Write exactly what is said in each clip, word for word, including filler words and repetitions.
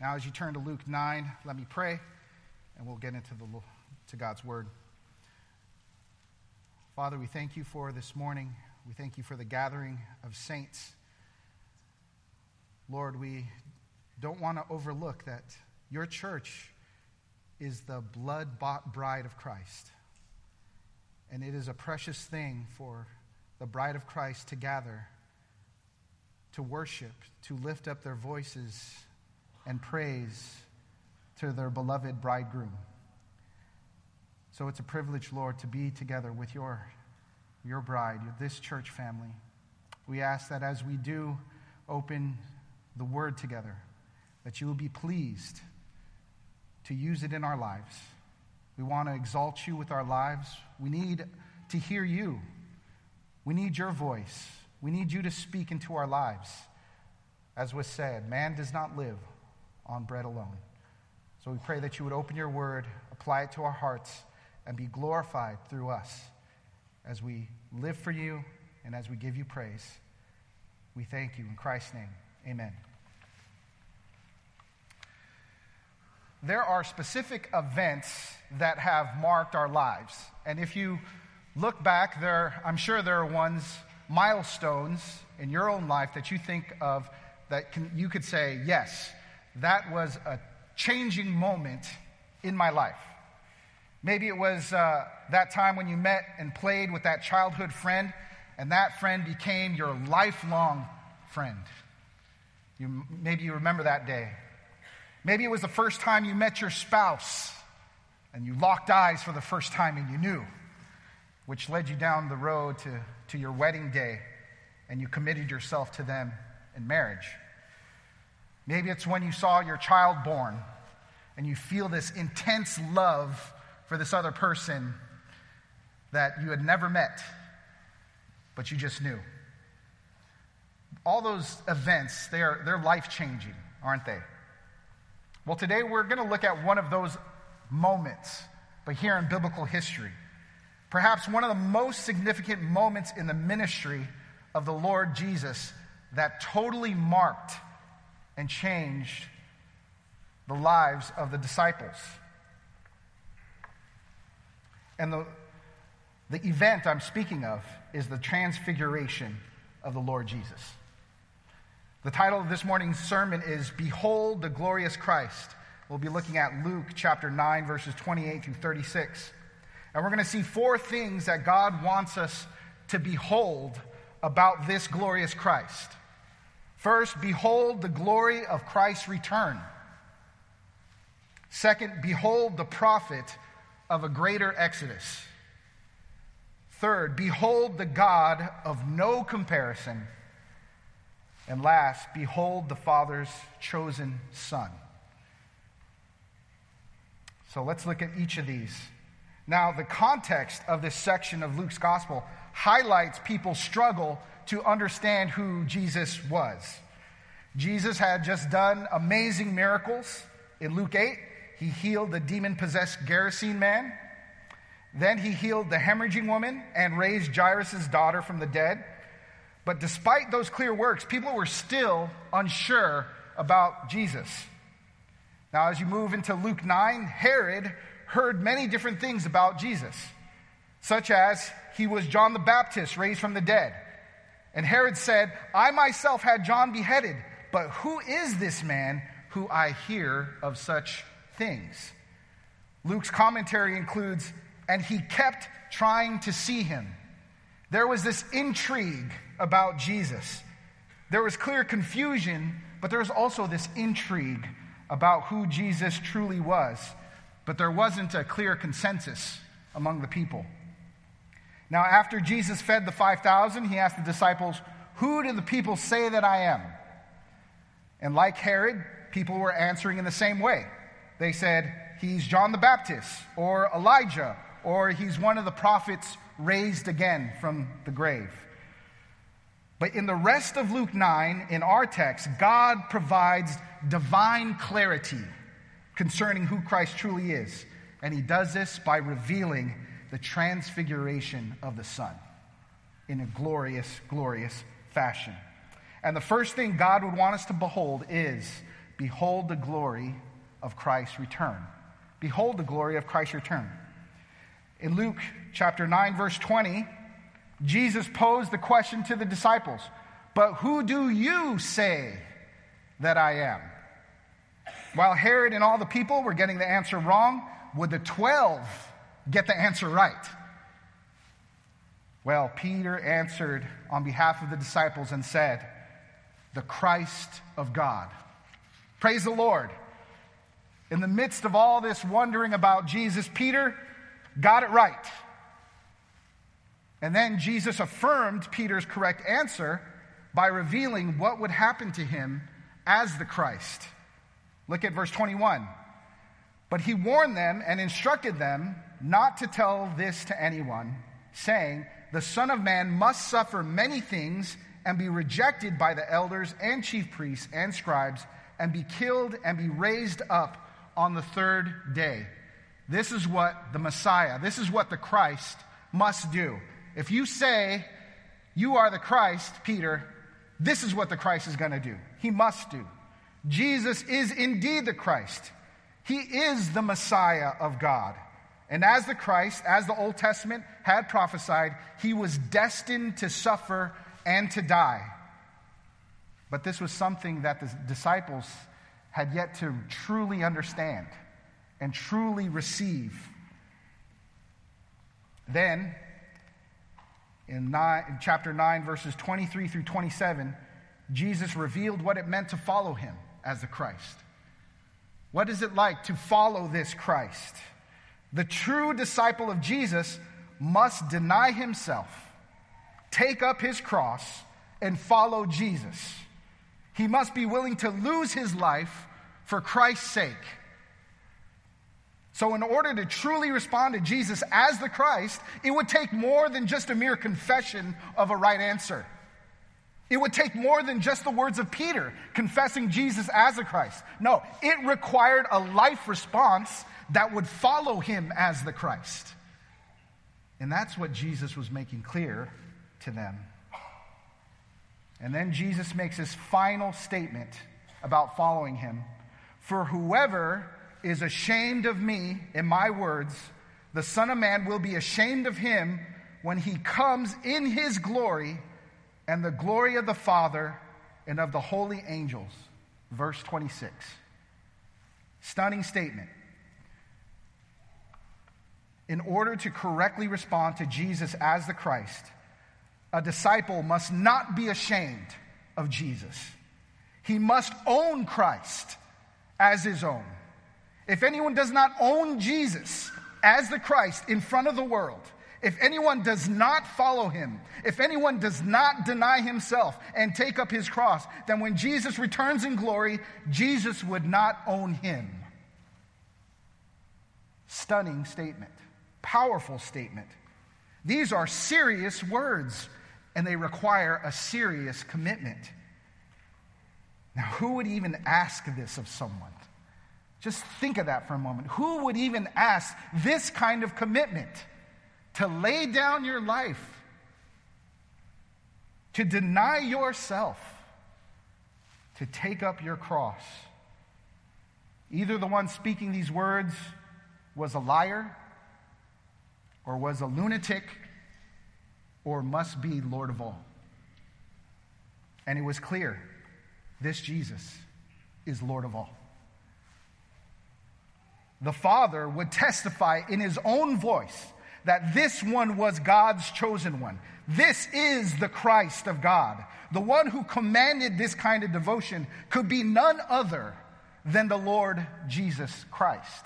Now, as you turn to Luke nine, let me pray, and we'll get into the to God's word. Father, we thank you for this morning. We thank you for the gathering of saints. Lord, we don't want to overlook that your church is the blood-bought bride of Christ. And it is a precious thing for the bride of Christ to gather, to worship, to lift up their voices and praise to their beloved bridegroom. So it's a privilege, Lord, to be together with your, your bride, this church family. We ask that as we do open the word together, that you will be pleased to use it in our lives. We want to exalt you with our lives. We need to hear you. We need your voice. We need you to speak into our lives. As was said, man does not live on bread alone. So we pray that you would open your word, apply it to our hearts, and be glorified through us as we live for you and as we give you praise. We thank you in Christ's name. Amen. There are specific events that have marked our lives. And if you look back, there, I'm sure there are ones, milestones in your own life that you think of that can, you could say, yes, that was a changing moment in my life. Maybe it was uh, that time when you met and played with that childhood friend, and that friend became your lifelong friend. You, maybe you remember that day. Maybe it was the first time you met your spouse, and you locked eyes for the first time and you knew, which led you down the road to, to your wedding day, and you committed yourself to them in marriage. Maybe it's when you saw your child born and you feel this intense love for this other person that you had never met, but you just knew. All those events, they're, they're life-changing, aren't they? Well, today we're going to look at one of those moments, but here in biblical history. Perhaps one of the most significant moments in the ministry of the Lord Jesus that totally marked and changed the lives of the disciples. And the, the event I'm speaking of is the transfiguration of the Lord Jesus. The title of this morning's sermon is Behold the Glorious Christ. We'll be looking at Luke chapter nine, verses twenty-eight through thirty-six. And we're going to see four things that God wants us to behold about this glorious Christ. First, behold the glory of Christ's return. Second, behold the prophet of a greater exodus. Third, behold the God of no comparison. And last, behold the Father's chosen Son. So let's look at each of these. Now, the context of this section of Luke's gospel highlights people's struggle to understand who Jesus was. Jesus had just done amazing miracles. In Luke eight, he healed the demon-possessed Gerasene man. Then he healed the hemorrhaging woman and raised Jairus' daughter from the dead. But despite those clear works, people were still unsure about Jesus. Now, as you move into Luke nine, Herod heard many different things about Jesus, such as he was John the Baptist raised from the dead. And Herod said, I myself had John beheaded, but who is this man who I hear of such things? Luke's commentary includes, and he kept trying to see him. There was this intrigue about Jesus. There was clear confusion, but there was also this intrigue about who Jesus truly was. But there wasn't a clear consensus among the people. Now, after Jesus fed the five thousand, he asked the disciples, who do the people say that I am? And like Herod, people were answering in the same way. They said, he's John the Baptist, or Elijah, or he's one of the prophets raised again from the grave. But in the rest of Luke nine, in our text, God provides divine clarity concerning who Christ truly is. And he does this by revealing the transfiguration of the Son in a glorious, glorious fashion. And the first thing God would want us to behold is, behold the glory of Christ's return. Behold the glory of Christ's return. In Luke chapter nine, verse twenty, Jesus posed the question to the disciples, but who do you say that I am? While Herod and all the people were getting the answer wrong, would the twelve get the answer right? Well, Peter answered on behalf of the disciples and said, the Christ of God. Praise the Lord. In the midst of all this wondering about Jesus, Peter got it right. And then Jesus affirmed Peter's correct answer by revealing what would happen to him as the Christ. Look at verse twenty-one. But he warned them and instructed them not to tell this to anyone, saying, the Son of Man must suffer many things and be rejected by the elders and chief priests and scribes and be killed and be raised up on the third day. This is what the Messiah, this is what the Christ must do. If you say you are the Christ, Peter, this is what the Christ is going to do. He must do. Jesus is indeed the Christ. He is the Messiah of God. And as the Christ, as the Old Testament had prophesied, he was destined to suffer and to die. But this was something that the disciples had yet to truly understand and truly receive. Then, in, nine, in chapter nine, verses twenty-three through twenty-seven, Jesus revealed what it meant to follow him as the Christ. What is it like to follow this Christ? The true disciple of Jesus must deny himself, take up his cross, and follow Jesus. He must be willing to lose his life for Christ's sake. So in order to truly respond to Jesus as the Christ, it would take more than just a mere confession of a right answer. It would take more than just the words of Peter confessing Jesus as the Christ. No, it required a life response that would follow him as the Christ. And that's what Jesus was making clear to them. And then Jesus makes his final statement about following him. For whoever is ashamed of me and my words, the Son of Man will be ashamed of him when he comes in his glory and the glory of the Father and of the holy angels. Verse twenty-six. Stunning statement. In order to correctly respond to Jesus as the Christ, a disciple must not be ashamed of Jesus. He must own Christ as his own. If anyone does not own Jesus as the Christ in front of the world, if anyone does not follow him, if anyone does not deny himself and take up his cross, then when Jesus returns in glory, Jesus would not own him. Stunning statement. Powerful statement. These are serious words, and they require a serious commitment. Now, who would even ask this of someone? Just think of that for a moment. Who would even ask this kind of commitment? To lay down your life, to deny yourself, to take up your cross. Either the one speaking these words was a liar, or was a lunatic, or must be Lord of all. And it was clear, this Jesus is Lord of all. The Father would testify in his own voice that this one was God's chosen one. This is the Christ of God. The one who commanded this kind of devotion could be none other than the Lord Jesus Christ.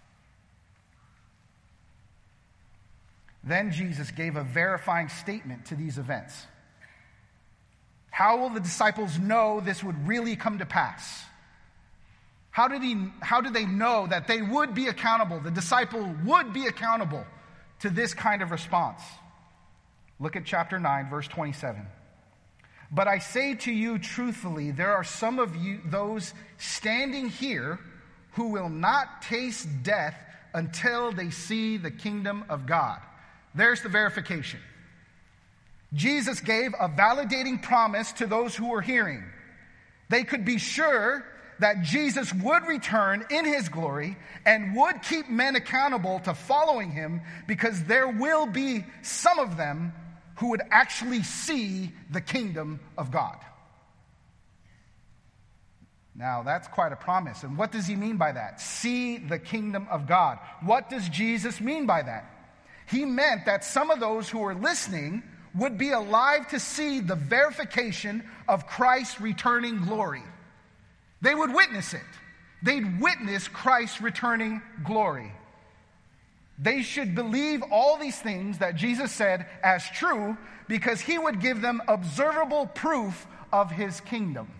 Then Jesus gave a verifying statement to these events. How will the disciples know this would really come to pass? How did he, how did they know that they would be accountable, the disciple would be accountable to this kind of response? Look at chapter nine, verse twenty-seven. But I say to you truthfully, there are some of you, those standing here, who will not taste death until they see the kingdom of God. There's the verification. Jesus gave a validating promise to those who were hearing. They could be sure that Jesus would return in his glory and would keep men accountable to following him, because there will be some of them who would actually see the kingdom of God. Now, that's quite a promise. And what does he mean by that? See the kingdom of God. What does Jesus mean by that? He meant that some of those who were listening would be alive to see the verification of Christ's returning glory. They would witness it. They'd witness Christ's returning glory. They should believe all these things that Jesus said as true, because he would give them observable proof of his kingdom.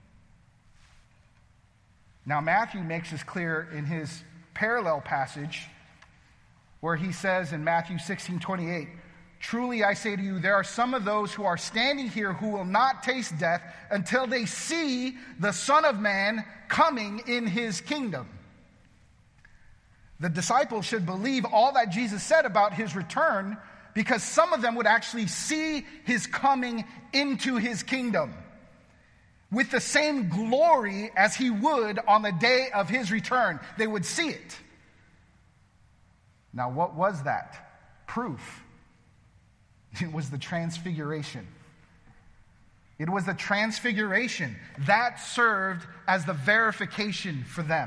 Now, Matthew makes this clear in his parallel passage where he says in Matthew sixteen twenty-eight, "Truly I say to you, there are some of those who are standing here who will not taste death until they see the Son of Man coming in his kingdom." The disciples should believe all that Jesus said about his return, because some of them would actually see his coming into his kingdom with the same glory as he would on the day of his return. They would see it. Now, what was that proof? It was the transfiguration. It was the transfiguration that served as the verification for them.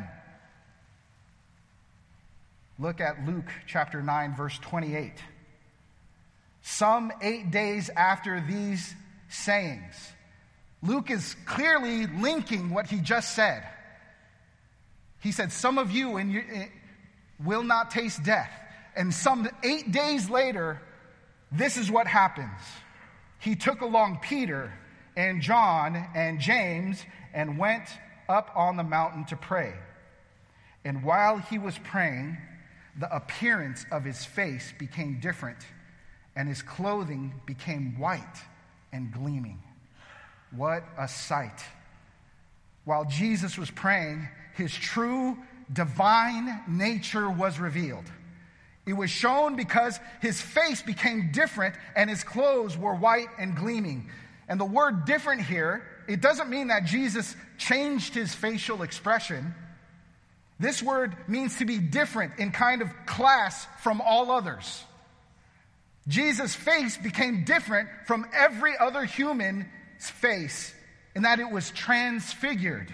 Look at Luke chapter nine, verse twenty-eight. Some eight days after these sayings, Luke is clearly linking what he just said. He said, some of you in your, will not taste death. And some eight days later, this is what happens. He took along Peter and John and James and went up on the mountain to pray. And while he was praying, the appearance of his face became different, and his clothing became white and gleaming. What a sight. While Jesus was praying, his true divine nature was revealed. It was shown because his face became different and his clothes were white and gleaming. And the word different here, it doesn't mean that Jesus changed his facial expression. This word means to be different in kind of class from all others. Jesus' face became different from every other human's face in that it was transfigured.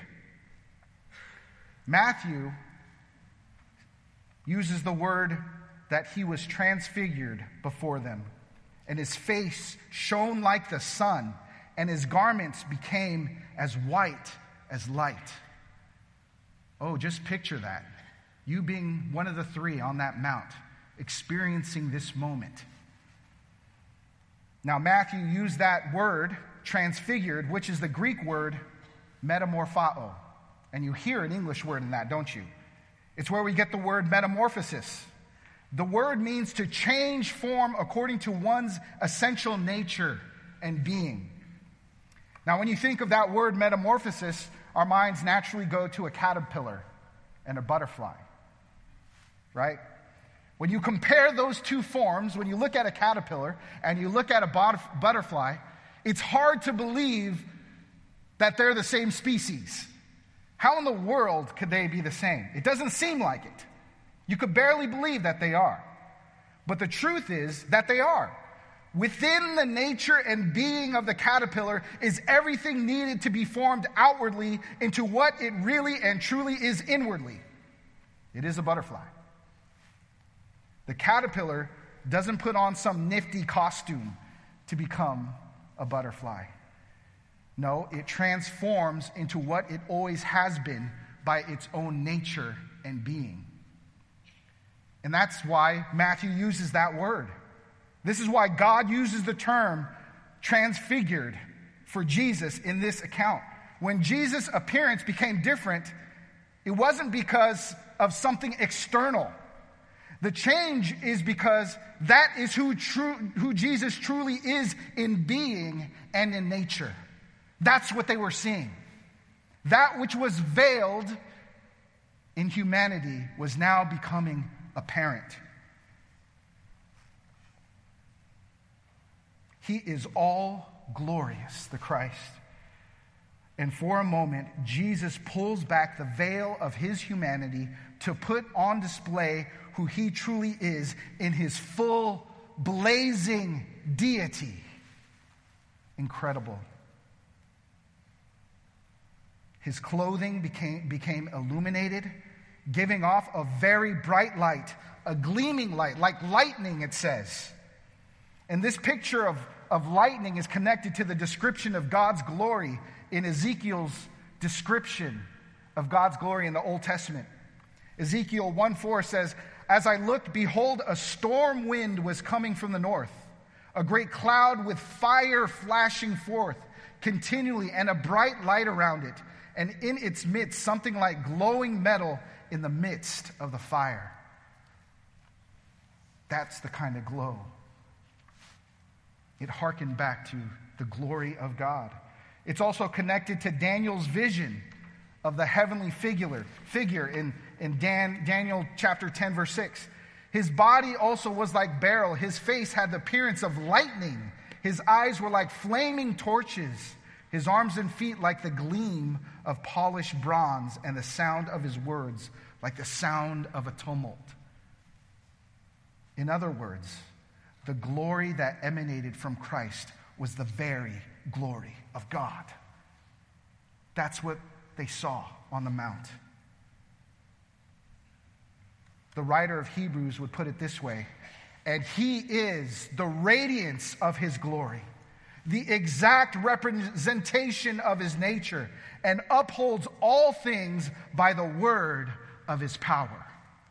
Matthew uses the word that he was transfigured before them, and his face shone like the sun, and his garments became as white as light. Oh, just picture that. You being one of the three on that mount, experiencing this moment. Now, Matthew used that word, transfigured, which is the Greek word metamorphao. And you hear an English word in that, don't you? It's where we get the word metamorphosis. The word means to change form according to one's essential nature and being. Now, when you think of that word metamorphosis, our minds naturally go to a caterpillar and a butterfly, right? When you compare those two forms, when you look at a caterpillar and you look at a but- butterfly, it's hard to believe that they're the same species. How in the world could they be the same? It doesn't seem like it. You could barely believe that they are. But the truth is that they are. Within the nature and being of the caterpillar is everything needed to be formed outwardly into what it really and truly is inwardly. It is a butterfly. The caterpillar doesn't put on some nifty costume to become a butterfly. No, it transforms into what it always has been by its own nature and being. And that's why Matthew uses that word. This is why God uses the term transfigured for Jesus in this account. When Jesus' appearance became different, it wasn't because of something external. The change is because that is who, true, who Jesus truly is in being and in nature. That's what they were seeing. That which was veiled in humanity was now becoming apparent. He is all glorious, the Christ. And for a moment, Jesus pulls back the veil of his humanity to put on display who he truly is in his full, blazing deity. Incredible. His clothing became, became illuminated, giving off a very bright light, a gleaming light, like lightning, it says. And this picture of, of lightning is connected to the description of God's glory in Ezekiel's description of God's glory in the Old Testament. Ezekiel one four says, "As I looked, behold, a storm wind was coming from the north, a great cloud with fire flashing forth continually, and a bright light around it, and in its midst something like glowing metal in the midst of the fire." That's the kind of glow. It harkened back to the glory of God. It's also connected to Daniel's vision of the heavenly figure, figure in, in Dan, Daniel chapter ten, verse six. His body also was like beryl. His face had the appearance of lightning. His eyes were like flaming torches. His arms and feet like the gleam of polished bronze, and the sound of his words like the sound of a tumult. In other words, the glory that emanated from Christ was the very glory of God. That's what they saw on the mount. The writer of Hebrews would put it this way: "And he is the radiance of his glory, the exact representation of his nature, and upholds all things by the word of his power."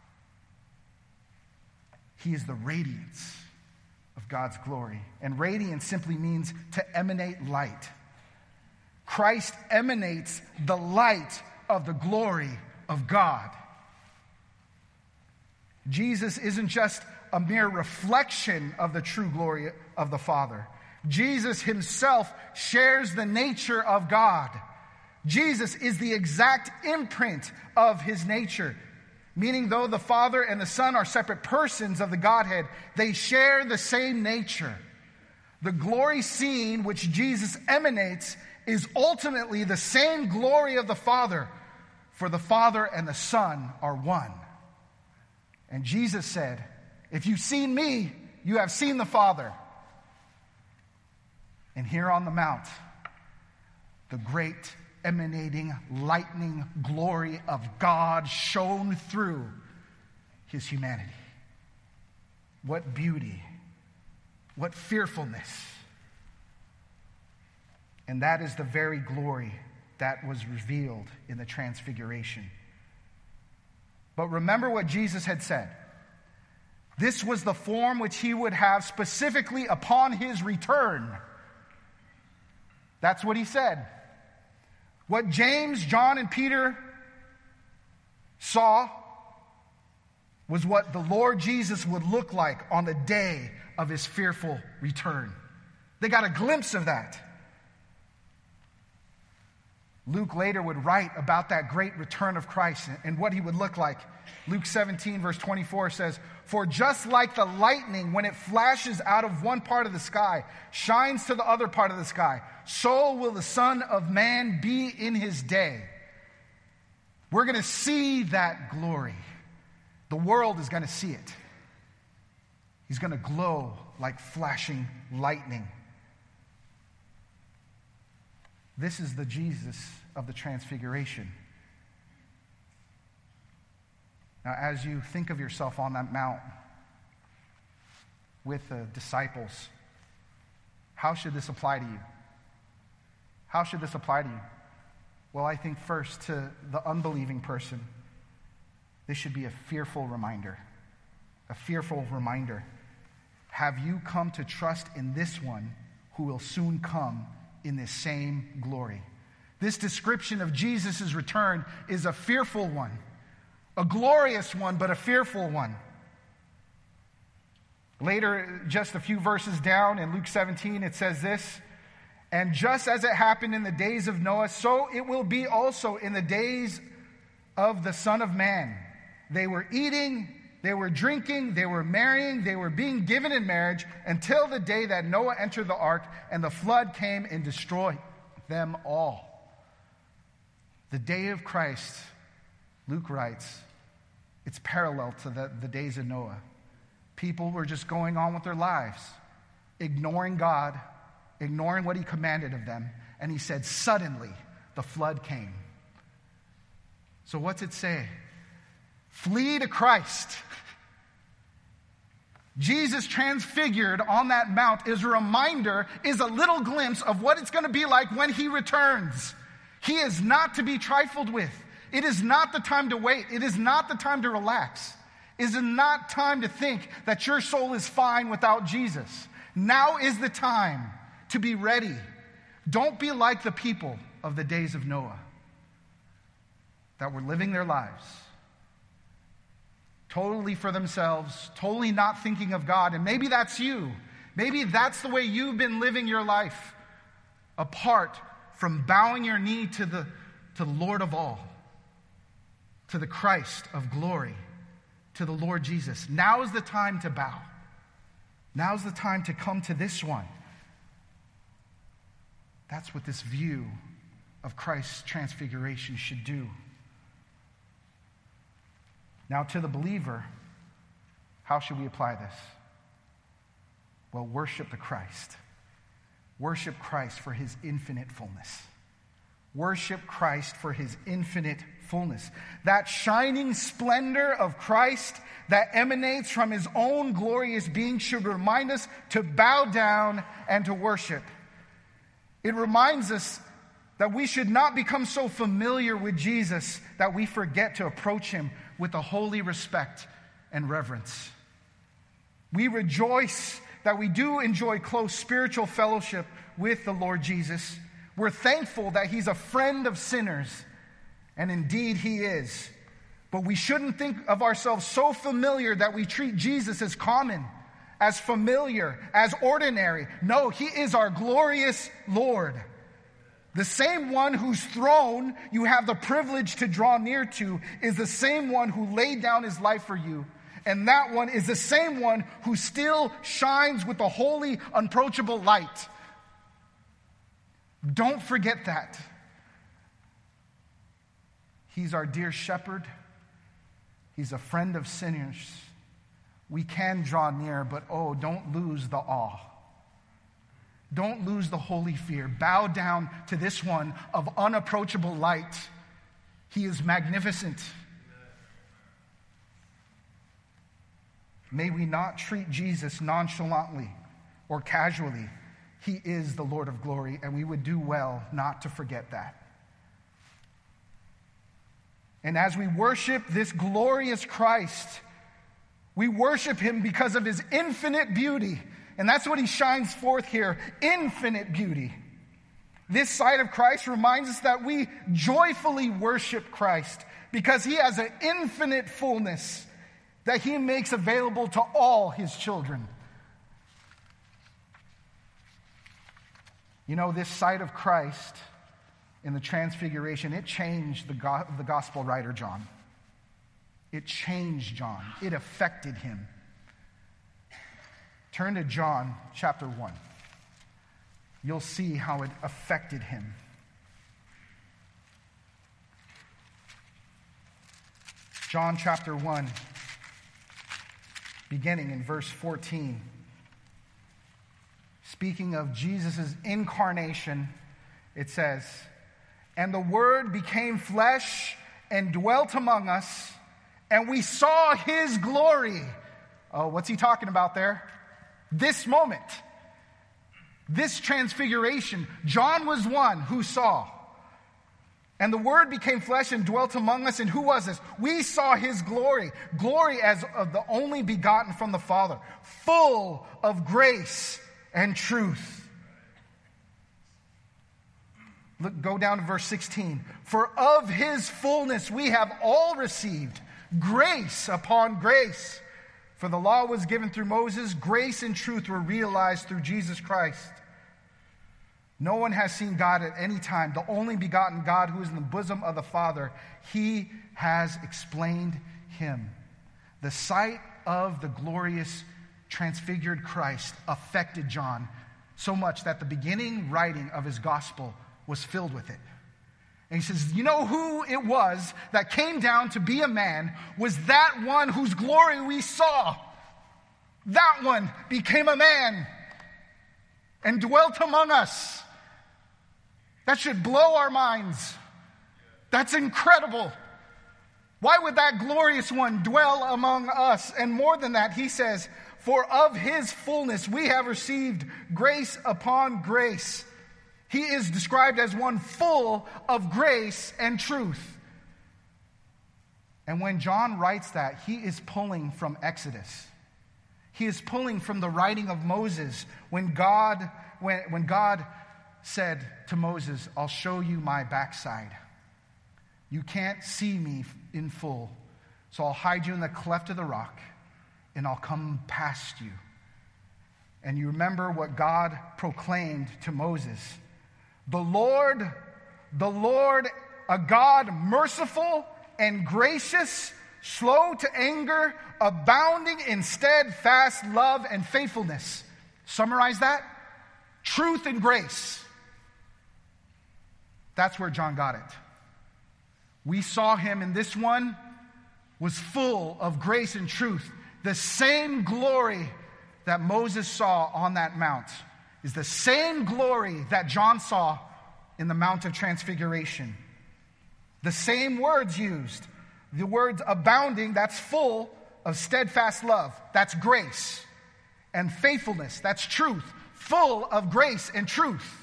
He is the radiance of God's glory. And radiance simply means to emanate light. Christ emanates the light of the glory of God. Jesus isn't just a mere reflection of the true glory of the Father. Jesus himself shares the nature of God. Jesus is the exact imprint of his nature. Meaning, though the Father and the Son are separate persons of the Godhead, they share the same nature. The glory seen which Jesus emanates is ultimately the same glory of the Father, for the Father and the Son are one. And Jesus said, "If you've seen me, you have seen the Father." And here on the mount, the great emanating lightning glory of God shone through his humanity. What beauty, what fearfulness. And that is the very glory that was revealed in the Transfiguration. But remember what Jesus had said. This was the form which he would have specifically upon his return. That's what he said. What James, John, and Peter saw was what the Lord Jesus would look like on the day of his fearful return. They got a glimpse of that. Luke later would write about that great return of Christ and what he would look like. Luke seventeen, verse twenty-four says, "For just like the lightning, when it flashes out of one part of the sky, shines to the other part of the sky, so will the Son of Man be in his day." We're going to see that glory. The world is going to see it. He's going to glow like flashing lightning. This is the Jesus of the Transfiguration. Now, as you think of yourself on that mount with the disciples, how should this apply to you? How should this apply to you? Well, I think first to the unbelieving person, this should be a fearful reminder. A fearful reminder. Have you come to trust in this one who will soon come in this same glory? This description of Jesus' return is a fearful one. A glorious one, but a fearful one. Later, just a few verses down in Luke seventeen, it says this: "And just as it happened in the days of Noah, so it will be also in the days of the Son of Man. They were eating, they were drinking, they were marrying, they were being given in marriage until the day that Noah entered the ark and the flood came and destroyed them all." The day of Christ, Luke writes, it's parallel to the, the days of Noah. People were just going on with their lives, ignoring God, ignoring what he commanded of them. And he said, suddenly, the flood came. So what's it say? Flee to Christ. Jesus transfigured on that mount is a reminder, is a little glimpse of what it's going to be like when he returns. He is not to be trifled with. It is not the time to wait. It is not the time to relax. It is not time to think that your soul is fine without Jesus. Now is the time to be ready. Don't be like the people of the days of Noah that were living their lives totally for themselves, totally not thinking of God. And maybe that's you. Maybe that's the way you've been living your life, apart from bowing your knee to the, to the Lord of all, to the Christ of glory, to the Lord Jesus. Now is the time to bow. Now is the time to come to this one. That's what this view of Christ's transfiguration should do. Now, to the believer, how should we apply this? Well, worship the Christ. Worship Christ for his infinite fullness. Worship Christ for his infinite fullness. That shining splendor of Christ that emanates from his own glorious being should remind us to bow down and to worship. It reminds us that we should not become so familiar with Jesus that we forget to approach him with a holy respect and reverence. We rejoice that we do enjoy close spiritual fellowship with the Lord Jesus. We're thankful that he's a friend of sinners, and indeed he is. But we shouldn't think of ourselves so familiar that we treat Jesus as common, as familiar, as ordinary. No, he is our glorious Lord. The same one whose throne you have the privilege to draw near to is the same one who laid down his life for you. And that one is the same one who still shines with the holy, unapproachable light. Don't forget that. He's our dear shepherd. He's a friend of sinners. We can draw near, but oh, don't lose the awe. Don't lose the holy fear. Bow down to this one of unapproachable light. He is magnificent. May we not treat Jesus nonchalantly or casually. He is the Lord of glory, and we would do well not to forget that. And as we worship this glorious Christ, we worship him because of his infinite beauty. And that's what he shines forth here, infinite beauty. This side of Christ reminds us that we joyfully worship Christ because he has an infinite fullness that he makes available to all his children. You know, this side of Christ in the Transfiguration, it changed the, go- the gospel writer John. It changed John. It affected him. Turn to John chapter one. You'll see how it affected him. John chapter one, beginning in verse fourteen. Speaking of Jesus' incarnation, it says, "And the Word became flesh and dwelt among us, and we saw his glory." Oh, what's he talking about there? This moment, this transfiguration. John was one who saw. And the Word became flesh and dwelt among us. And who was this? We saw his glory. Glory as of the only begotten from the Father, full of grace and truth. Look, go down to verse sixteen. For of his fullness we have all received grace upon grace. For the law was given through Moses, grace and truth were realized through Jesus Christ. No one has seen God at any time. The only begotten God who is in the bosom of the Father, he has explained him. The sight of the glorious transfigured Christ affected John so much that the beginning writing of his gospel was filled with it. And he says, you know who it was that came down to be a man? Was that one whose glory we saw. That one became a man and dwelt among us. That should blow our minds. That's incredible. Why would that glorious one dwell among us? And more than that, he says, for of his fullness we have received grace upon grace. He is described as one full of grace and truth. And when John writes that, he is pulling from Exodus. He is pulling from the writing of Moses when God, when, when God said to Moses, I'll show you my backside. You can't see me in full, so I'll hide you in the cleft of the rock, and I'll come past you. And you remember what God proclaimed to Moses. The Lord, the Lord, a God merciful and gracious, slow to anger, abounding in steadfast love and faithfulness. Summarize that. Truth and grace. That's where John got it. We saw him, and this one was full of grace and truth. The same glory that Moses saw on that mount is the same glory that John saw in the Mount of Transfiguration. The same words used. The words abounding, that's full of steadfast love. That's grace. And faithfulness, that's truth. Full of grace and truth.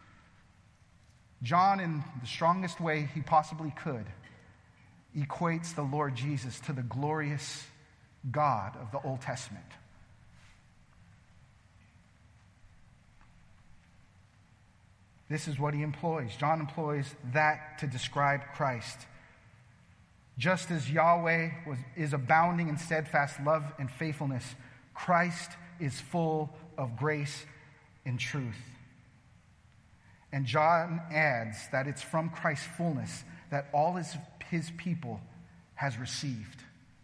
John, in the strongest way he possibly could, equates the Lord Jesus to the glorious God of the Old Testament. This is what he employs. John employs that to describe Christ. Just as Yahweh was, is abounding in steadfast love and faithfulness, Christ is full of grace and truth. And John adds that it's from Christ's fullness that all his, his people has received.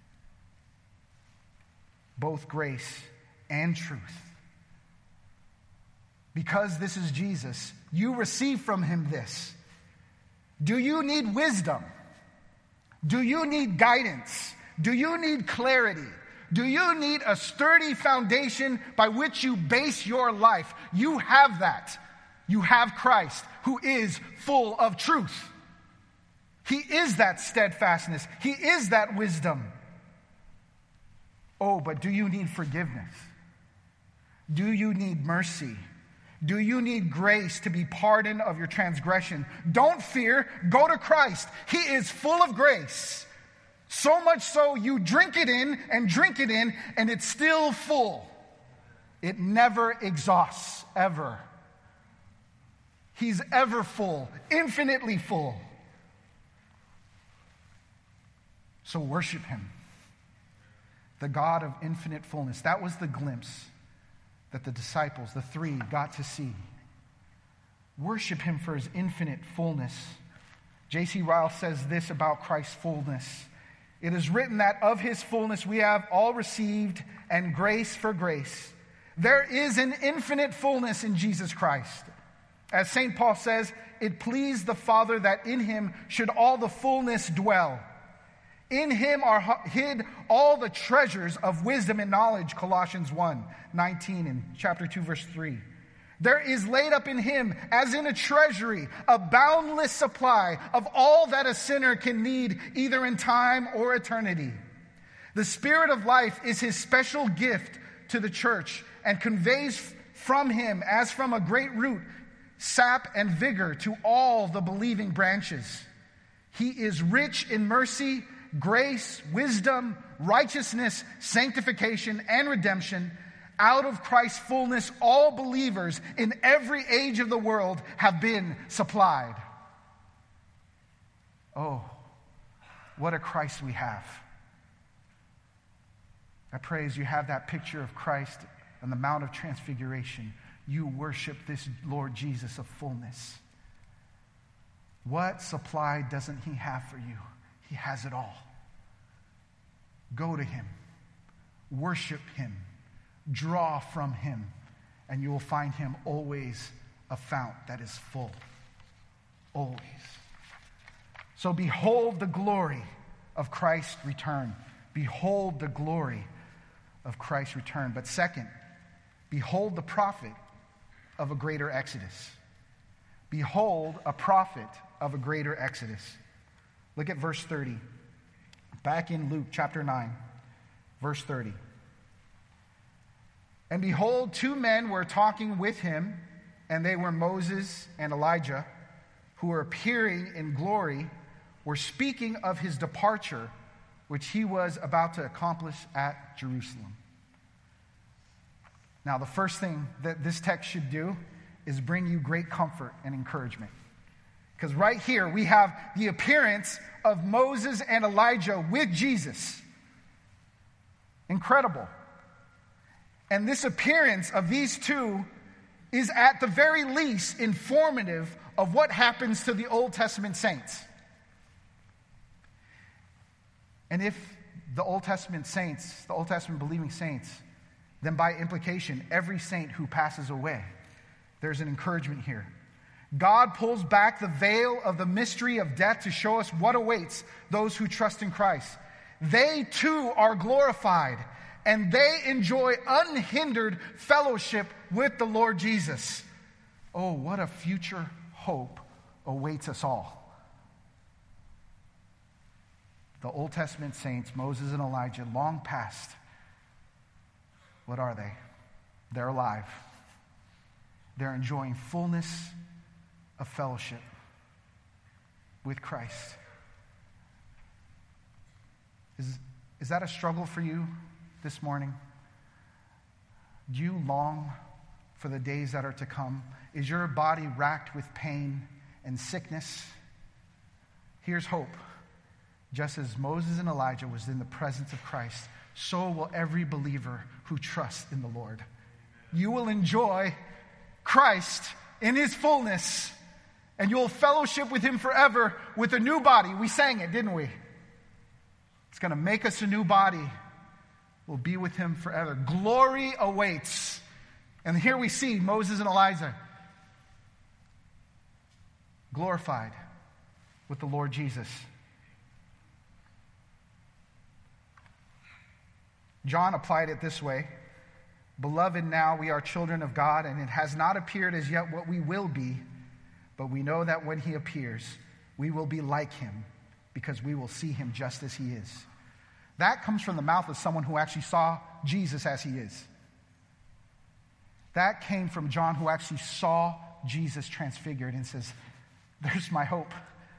Both grace and truth. Because this is Jesus, you receive from him this. Do you need wisdom? Do you need guidance? Do you need clarity? Do you need a sturdy foundation by which you base your life? You have that. You have Christ, who is full of truth. He is that steadfastness. He is that wisdom. Oh, but do you need forgiveness? Do you need mercy? Do you need grace to be pardoned of your transgression? Don't fear. Go to Christ. He is full of grace. So much so you drink it in and drink it in, and it's still full. It never exhausts, ever. He's ever full, infinitely full. So worship him. The God of infinite fullness. That was the glimpse that the disciples, the three, got to see. Worship him for his infinite fullness. J C Ryle says this about Christ's fullness. It is written that of his fullness we have all received, and grace for grace. There is an infinite fullness in Jesus Christ. As Saint Paul says, it pleased the Father that in him should all the fullness dwell. In him are hid all the treasures of wisdom and knowledge, Colossians one nineteen and chapter two, verse three. There is laid up in him, as in a treasury, a boundless supply of all that a sinner can need, either in time or eternity. The Spirit of life is his special gift to the church and conveys from him, as from a great root, sap and vigor to all the believing branches. He is rich in mercy, grace, wisdom, righteousness, sanctification, and redemption. Out of Christ's fullness, all believers in every age of the world have been supplied. Oh, what a Christ we have. I pray as you have that picture of Christ on the Mount of Transfiguration, you worship this Lord Jesus of fullness. What supply doesn't he have for you? He has it all. Go to him. Worship him. Draw from him. And you will find him always a fount that is full. Always. So behold the glory of Christ's return. Behold the glory of Christ's return. But second, behold the prophet of a greater exodus. Behold a prophet of a greater exodus. Look at verse thirty. Back in Luke chapter nine, verse thirty. And behold, two men were talking with him, and they were Moses and Elijah, who were appearing in glory, were speaking of his departure, which he was about to accomplish at Jerusalem. Now, the first thing that this text should do is bring you great comfort and encouragement. Because right here we have the appearance of Moses and Elijah with Jesus. Incredible. And this appearance of these two is at the very least informative of what happens to the Old Testament saints. And if the Old Testament saints, the Old Testament believing saints, then by implication, every saint who passes away, there's an encouragement here. God pulls back the veil of the mystery of death to show us what awaits those who trust in Christ. They too are glorified, and they enjoy unhindered fellowship with the Lord Jesus. Oh, what a future hope awaits us all. The Old Testament saints, Moses and Elijah, long past, what are they? They're alive. They're enjoying fullness of fellowship with Christ. Is, is that a struggle for you this morning? Do you long for the days that are to come? Is your body racked with pain and sickness? Here's hope. Just as Moses and Elijah was in the presence of Christ, so will every believer who trusts in the Lord. You will enjoy Christ in his fullness, and you will fellowship with him forever with a new body. We sang it, didn't we? It's going to make us a new body. We'll be with him forever. Glory awaits. And here we see Moses and Elijah glorified with the Lord Jesus. John applied it this way: Beloved, now we are children of God, and it has not appeared as yet what we will be, but we know that when he appears, we will be like him, because we will see him just as he is. That comes from the mouth of someone who actually saw Jesus as he is. That came from John, who actually saw Jesus transfigured and says, there's my hope.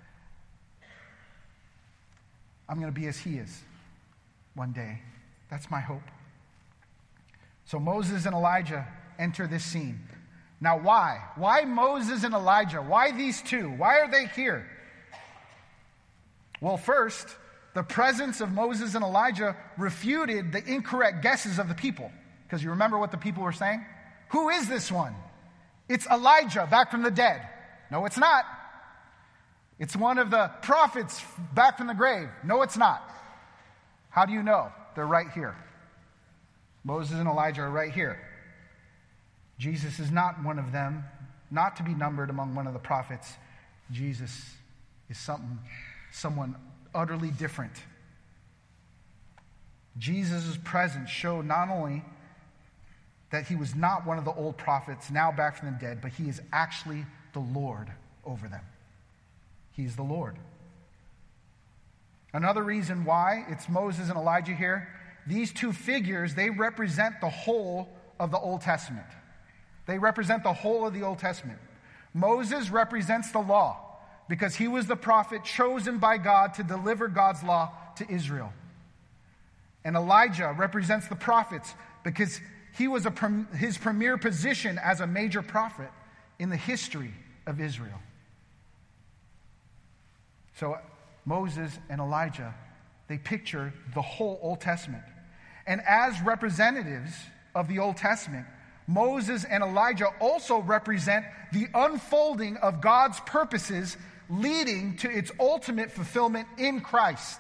I'm going to be as he is one day. That's my hope. So Moses and Elijah enter this scene. Now why? Why Moses and Elijah? Why these two? Why are they here? Well, first, the presence of Moses and Elijah refuted the incorrect guesses of the people. Because you remember what the people were saying? Who is this one? It's Elijah back from the dead. No, it's not. It's one of the prophets back from the grave. No, it's not. How do you know? They're right here. Moses and Elijah are right here. Jesus is not one of them, not to be numbered among one of the prophets. Jesus is something, someone utterly different. Jesus' presence showed not only that he was not one of the old prophets, now back from the dead, but he is actually the Lord over them. He's the Lord. Another reason why it's Moses and Elijah here, these two figures, they represent the whole of the Old Testament. They represent the whole of the Old Testament. Moses represents the law because he was the prophet chosen by God to deliver God's law to Israel. And Elijah represents the prophets because he was a, his premier position as a major prophet in the history of Israel. So Moses and Elijah, they picture the whole Old Testament. And as representatives of the Old Testament, Moses and Elijah also represent the unfolding of God's purposes leading to its ultimate fulfillment in Christ.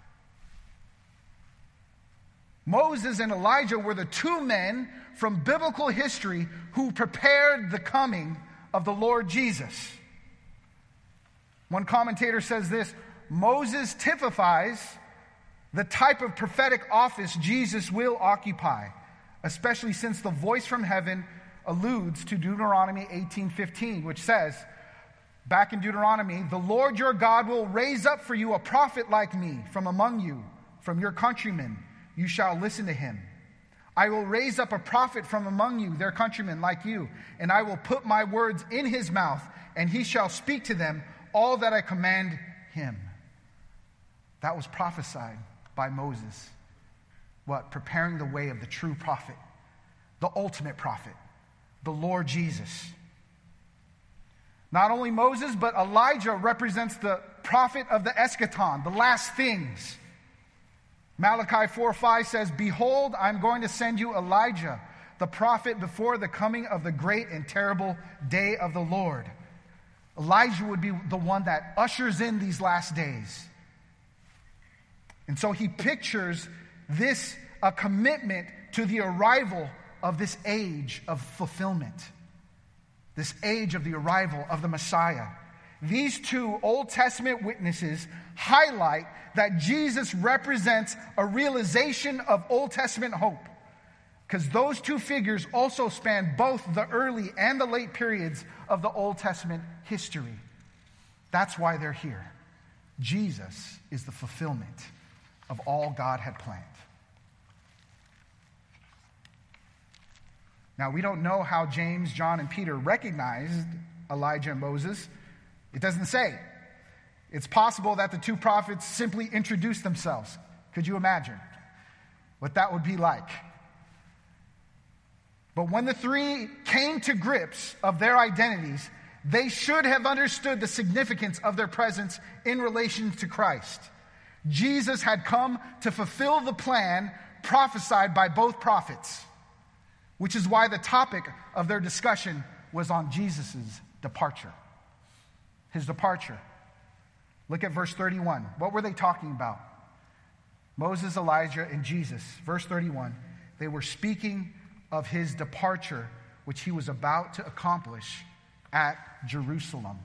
Moses and Elijah were the two men from biblical history who prepared the coming of the Lord Jesus. One commentator says this: Moses typifies the type of prophetic office Jesus will occupy, especially since the voice from heaven alludes to Deuteronomy eighteen fifteen, which says, back in Deuteronomy, "The Lord your God will raise up for you a prophet like me from among you, from your countrymen. You shall listen to him. I will raise up a prophet from among you, their countrymen like you, and I will put my words in his mouth, and he shall speak to them all that I command him." That was prophesied by Moses. What? Preparing the way of the true prophet, the ultimate prophet, the Lord Jesus. Not only Moses, but Elijah represents the prophet of the eschaton, the last things. Malachi four five says, "Behold, I'm going to send you Elijah, the prophet, before the coming of the great and terrible day of the Lord." Elijah would be the one that ushers in these last days. And so he pictures this, a commitment to the arrival of this age of fulfillment, this age of the arrival of the Messiah. These two Old Testament witnesses highlight that Jesus represents a realization of Old Testament hope, because those two figures also span both the early and the late periods of the Old Testament history. That's why they're here. Jesus is the fulfillment of all God had planned. Now, we don't know how James, John, and Peter recognized Elijah and Moses. It doesn't say. It's possible that the two prophets simply introduced themselves. Could you imagine what that would be like? But when the three came to grips of their identities, they should have understood the significance of their presence in relation to Christ. Jesus had come to fulfill the plan prophesied by both prophets, which is why the topic of their discussion was on Jesus' departure. His departure. Look at verse thirty-one. What were they talking about? Moses, Elijah, and Jesus. Verse thirty-one. They were speaking of his departure, which he was about to accomplish at Jerusalem.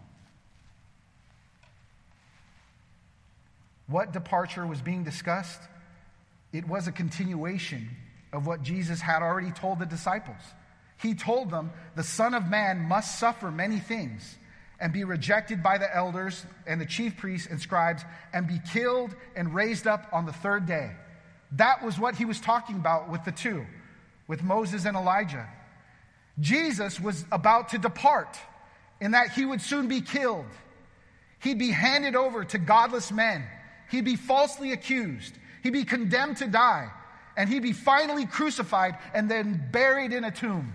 What departure was being discussed? It was a continuation of what Jesus had already told the disciples. He told them, the Son of Man must suffer many things and be rejected by the elders and the chief priests and scribes and be killed and raised up on the third day. That was what he was talking about with the two, with Moses and Elijah. Jesus was about to depart in that he would soon be killed. He'd be handed over to godless men. He'd be falsely accused. He'd be condemned to die. And he'd be finally crucified and then buried in a tomb.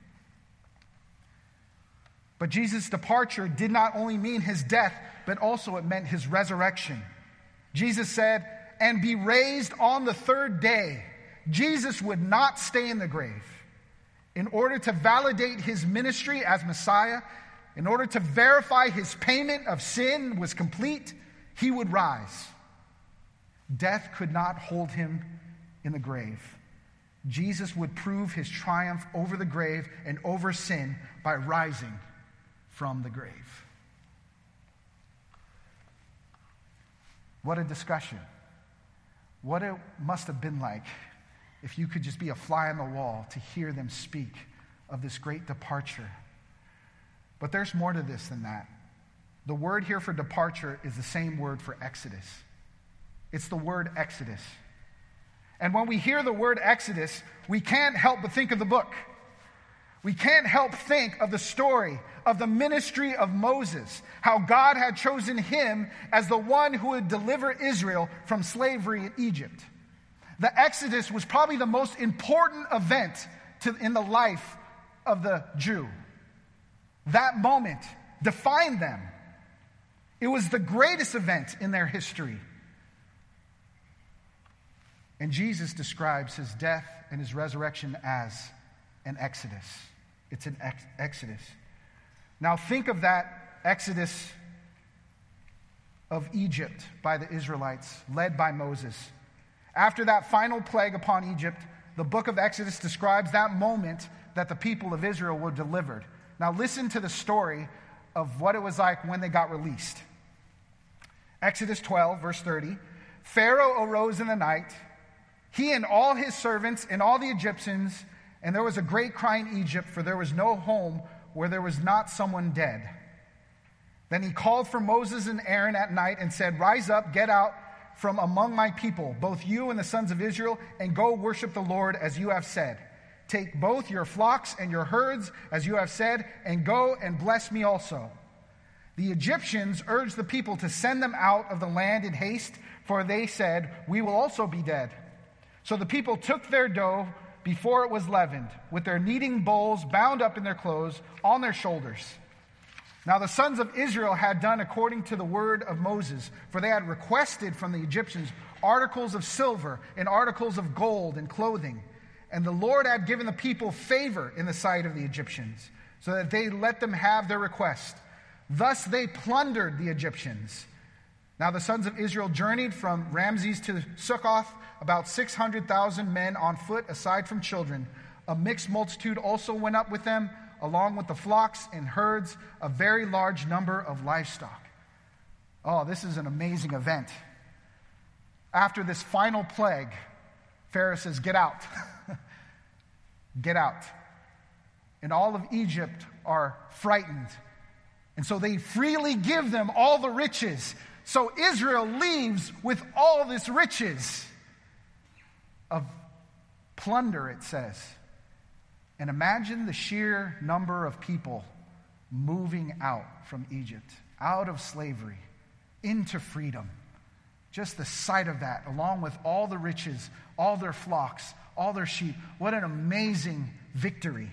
But Jesus' departure did not only mean his death, but also it meant his resurrection. Jesus said, "And be raised on the third day." Jesus would not stay in the grave. In order to validate his ministry as Messiah, in order to verify his payment of sin was complete, he would rise. Death could not hold him in the grave. Jesus would prove his triumph over the grave and over sin by rising from the grave. What a discussion. What it must have been like if you could just be a fly on the wall to hear them speak of this great departure. But there's more to this than that. The word here for departure is the same word for Exodus. It's the word Exodus. And when we hear the word Exodus, we can't help but think of the book. We can't help think of the story of the ministry of Moses, how God had chosen him as the one who would deliver Israel from slavery in Egypt. The Exodus was probably the most important event to, in the life of the Jew. That moment defined them. It was the greatest event in their history. And Jesus describes his death and his resurrection as an exodus. It's an ex- exodus. Now think of that exodus of Egypt by the Israelites, led by Moses. After that final plague upon Egypt, the book of Exodus describes that moment that the people of Israel were delivered. Now listen to the story of what it was like when they got released. Exodus twelve, verse thirty. Pharaoh arose in the night, he and all his servants and all the Egyptians, and there was a great cry in Egypt, for there was no home where there was not someone dead. Then he called for Moses and Aaron at night and said, "Rise up, get out from among my people, both you and the sons of Israel, and go worship the Lord as you have said. Take both your flocks and your herds as you have said, and go and bless me also." The Egyptians urged the people to send them out of the land in haste, for they said, "We will also be dead." So the people took their dough before it was leavened, with their kneading bowls bound up in their clothes on their shoulders. Now the sons of Israel had done according to the word of Moses, for they had requested from the Egyptians articles of silver and articles of gold and clothing. And the Lord had given the people favor in the sight of the Egyptians, so that they let them have their request. Thus they plundered the Egyptians. Now the sons of Israel journeyed from Ramses to Succoth, about six hundred thousand men on foot, aside from children. A mixed multitude also went up with them, along with the flocks and herds, a very large number of livestock. Oh, this is an amazing event. After this final plague, Pharaoh says, "Get out." Get out. And all of Egypt are frightened. And so they freely give them all the riches. So Israel leaves with all this riches of plunder, it says. And imagine the sheer number of people moving out from Egypt, out of slavery, into freedom. Just the sight of that, along with all the riches, all their flocks, all their sheep. What an amazing victory.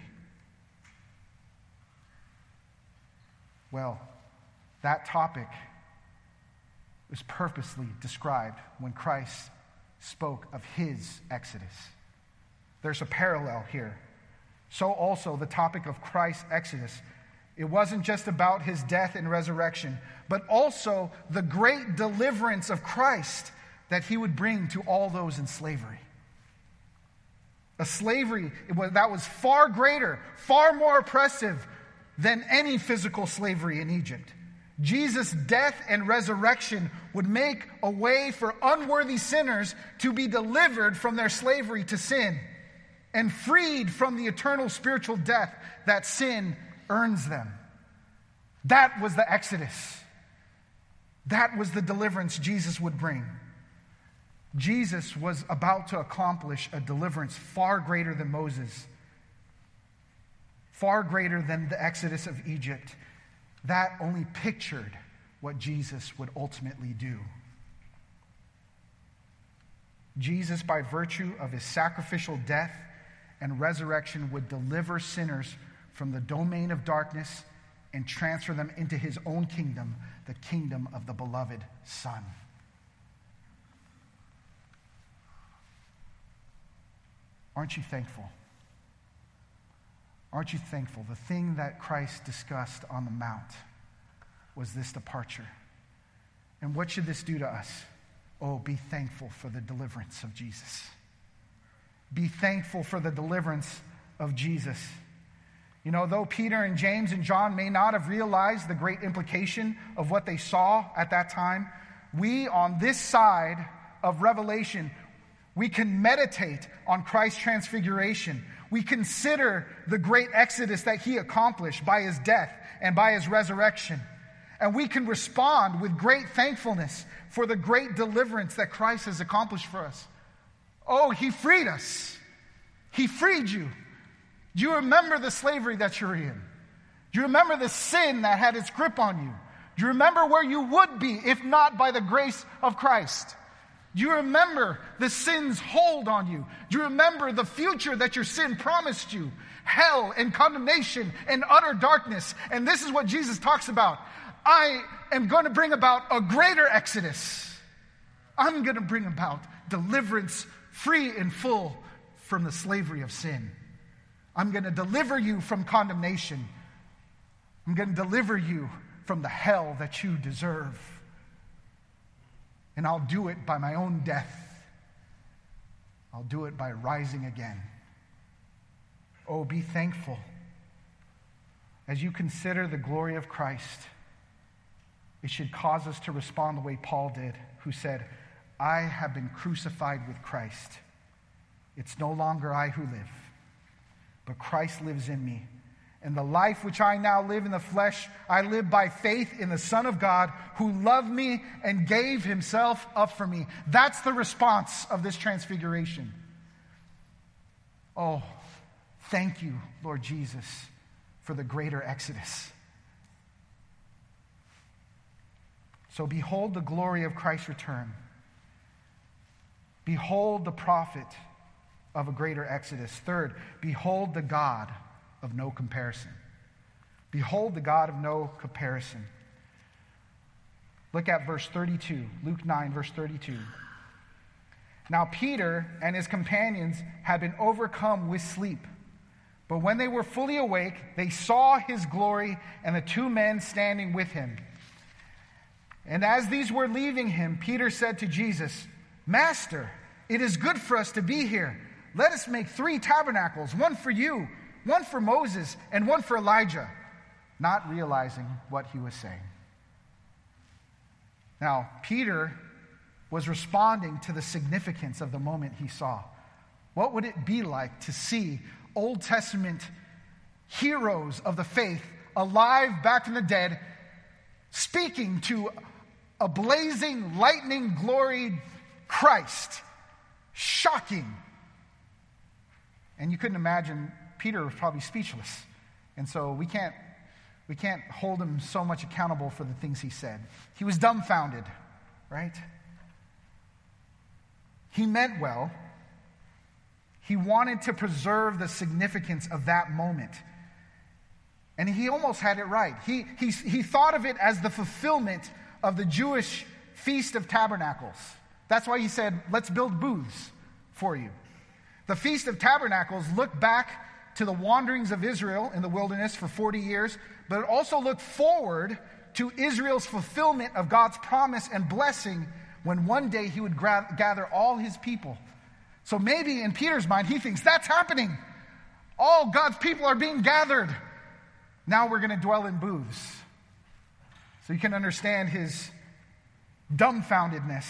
Well, that topic was purposely described when Christ spoke of his exodus. There's a parallel here. So also the topic of Christ's exodus. It wasn't just about his death and resurrection, but also the great deliverance of Christ that he would bring to all those in slavery. A slavery that was far greater, far more oppressive than any physical slavery in Egypt. Jesus' death and resurrection would make a way for unworthy sinners to be delivered from their slavery to sin and freed from the eternal spiritual death that sin earns them. That was the Exodus. That was the deliverance Jesus would bring. Jesus was about to accomplish a deliverance far greater than Moses, far greater than the Exodus of Egypt. That only pictured what Jesus would ultimately do. Jesus, by virtue of his sacrificial death and resurrection, would deliver sinners from the domain of darkness and transfer them into his own kingdom, the kingdom of the beloved Son. Aren't you thankful? Aren't you thankful? The thing that Christ discussed on the Mount was this departure. And what should this do to us? Oh, be thankful for the deliverance of Jesus. Be thankful for the deliverance of Jesus. You know, though Peter and James and John may not have realized the great implication of what they saw at that time, we on this side of Revelation, we can meditate on Christ's transfiguration. We consider the great exodus that he accomplished by his death and by his resurrection. And we can respond with great thankfulness for the great deliverance that Christ has accomplished for us. Oh, he freed us. He freed you. Do you remember the slavery that you're in? Do you remember the sin that had its grip on you? Do you remember where you would be if not by the grace of Christ? Do you remember the sin's hold on you? Do you remember the future that your sin promised you? Hell and condemnation and utter darkness. And this is what Jesus talks about. I am going to bring about a greater exodus. I'm going to bring about deliverance free and full from the slavery of sin. I'm going to deliver you from condemnation. I'm going to deliver you from the hell that you deserve. And I'll do it by my own death. I'll do it by rising again. Oh, be thankful as you consider the glory of Christ. it should cause us to respond the way Paul did, who said, I have been crucified with Christ. It's no longer I who live, but Christ lives in me. And the life which I now live in the flesh, I live by faith in the Son of God, who loved me and gave himself up for me. That's the response of this transfiguration. Oh, thank you, Lord Jesus, for the greater exodus. So behold the glory of Christ's return. Behold the prophet of a greater exodus. Third, behold the God of no comparison. Behold the God of no comparison. Look at verse thirty-two, Luke nine, verse thirty-two. Now Peter and his companions had been overcome with sleep. But when they were fully awake, they saw his glory and the two men standing with him. And as these were leaving him, Peter said to Jesus, Master, it is good for us to be here. Let us make three tabernacles, one for you, one for Moses, and one for Elijah, not realizing what he was saying. Now, Peter was responding to the significance of the moment he saw. What would it be like to see Old Testament heroes of the faith alive back from the dead, speaking to a blazing, lightning gloried Christ? Shocking. And you couldn't imagine, Peter was probably speechless. And so we can't, we can't hold him so much accountable for the things he said. He was dumbfounded, right? He meant well. He wanted to preserve the significance of that moment. And he almost had it right. He, he, he thought of it as the fulfillment of the Jewish Feast of Tabernacles. That's why he said, let's build booths for you. The Feast of Tabernacles looked back to the wanderings of Israel in the wilderness for forty years, but it also looked forward to Israel's fulfillment of God's promise and blessing when one day he would gra- gather all his people. So maybe in Peter's mind, he thinks that's happening. All God's people are being gathered. Now we're going to dwell in booths. So you can understand his dumbfoundedness.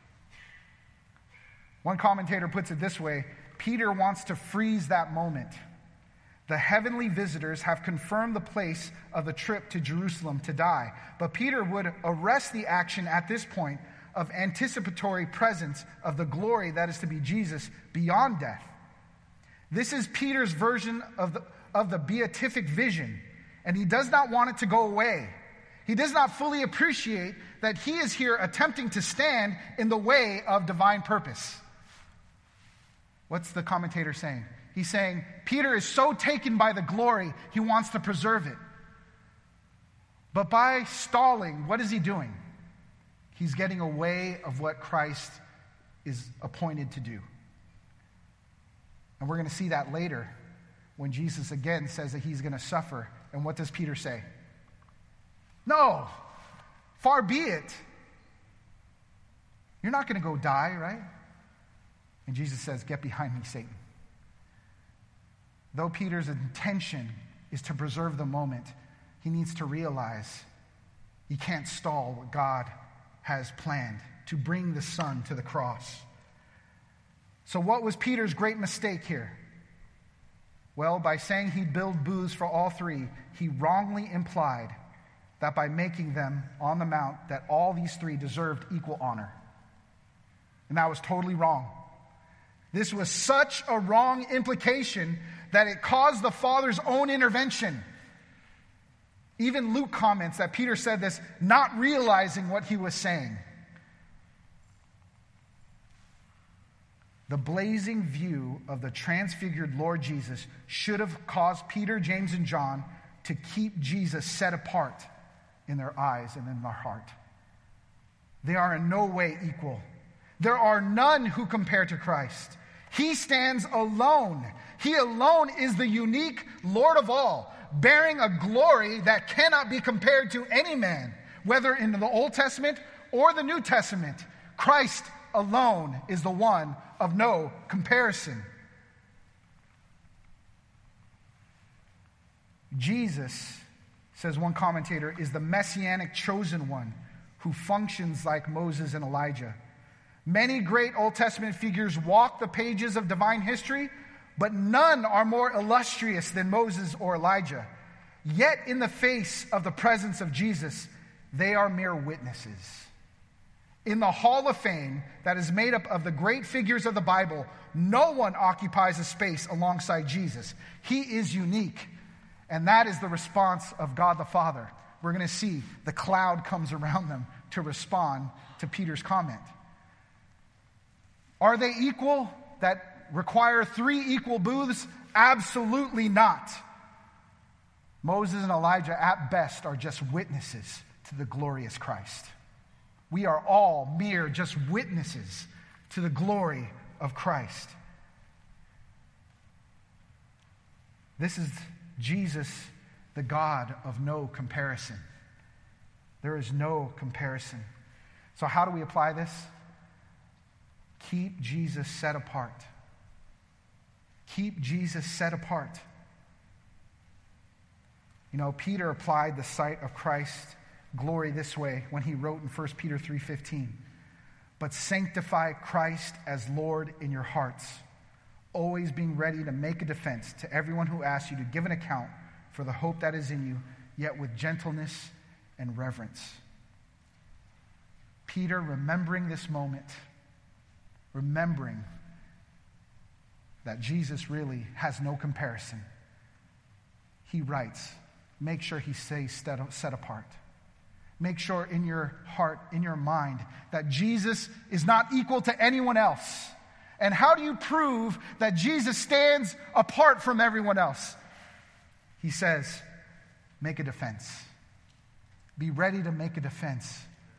One commentator puts it this way: Peter wants to freeze that moment. The heavenly visitors have confirmed the place of the trip to Jerusalem to die, but Peter would arrest the action at this point of anticipatory presence of the glory that is to be Jesus beyond death. This is Peter's version of the, of the beatific vision, and he does not want it to go away. He does not fully appreciate that he is here attempting to stand in the way of divine purpose. What's the commentator saying? He's saying Peter is so taken by the glory, he wants to preserve it. But by stalling, what is he doing? He's getting away of what Christ is appointed to do. And we're going to see that later when Jesus again says that he's going to suffer. And what does Peter say? No, far be it. You're not going to go die, right? And Jesus says, get behind me, Satan. Though Peter's intention is to preserve the moment, he needs to realize he can't stall what God has planned to bring the Son to the cross. So what was Peter's great mistake here? Well, by saying he'd build booths for all three, he wrongly implied that by making them on the mount, that all these three deserved equal honor. And that was totally wrong. This was such a wrong implication that it caused the Father's own intervention. Even Luke comments that Peter said this, not realizing what he was saying. The blazing view of the transfigured Lord Jesus should have caused Peter, James, and John to keep Jesus set apart in their eyes and in their heart. They are in no way equal. There are none who compare to Christ. He stands alone. He alone is the unique Lord of all, bearing a glory that cannot be compared to any man, whether in the Old Testament or the New Testament. Christ alone is the one of no comparison. Jesus says one commentator, is the messianic chosen one who functions like Moses and Elijah. Many great Old Testament figures walk the pages of divine history, but none are more illustrious than Moses or Elijah. Yet in the face of the presence of Jesus, they are mere witnesses. In the Hall of Fame that is made up of the great figures of the Bible, no one occupies a space alongside Jesus. He is unique, and that is the response of God the Father. We're going to see the cloud comes around them to respond to Peter's comment. Are they equal that require three equal booths? Absolutely not. Moses and Elijah at best are just witnesses to the glorious Christ. We are all mere just witnesses to the glory of Christ. This is Jesus, the God of no comparison. There is no comparison. So how do we apply this? Keep Jesus set apart. Keep Jesus set apart. You know, Peter applied the sight of Christ's glory this way when he wrote in First Peter three fifteen. But sanctify Christ as Lord in your hearts, always being ready to make a defense to everyone who asks you to give an account for the hope that is in you, yet with gentleness and reverence. Peter, remembering this moment, remembering that Jesus really has no comparison, he writes, make sure he stays set apart. Make sure in your heart, in your mind, that Jesus is not equal to anyone else. And how do you prove that Jesus stands apart from everyone else? He says, make a defense. Be ready to make a defense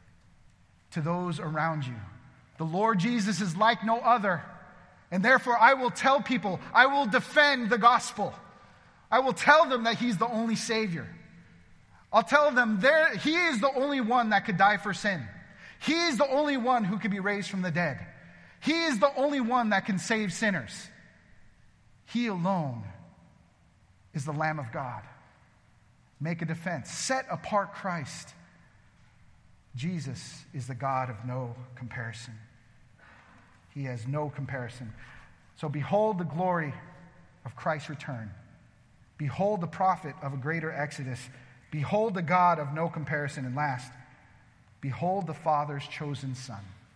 to those around you. The Lord Jesus is like no other. And therefore, I will tell people, I will defend the gospel. I will tell them that he's the only Savior. I'll tell them there, he is the only one that could die for sin. He is the only one who could be raised from the dead. He is the only one that can save sinners. He alone is the Lamb of God. Make a defense. Set apart Christ. Jesus is the God of no comparison. He has no comparison. So behold the glory of Christ's return. Behold the prophet of a greater exodus. Behold the God of no comparison. And last, behold the Father's chosen Son.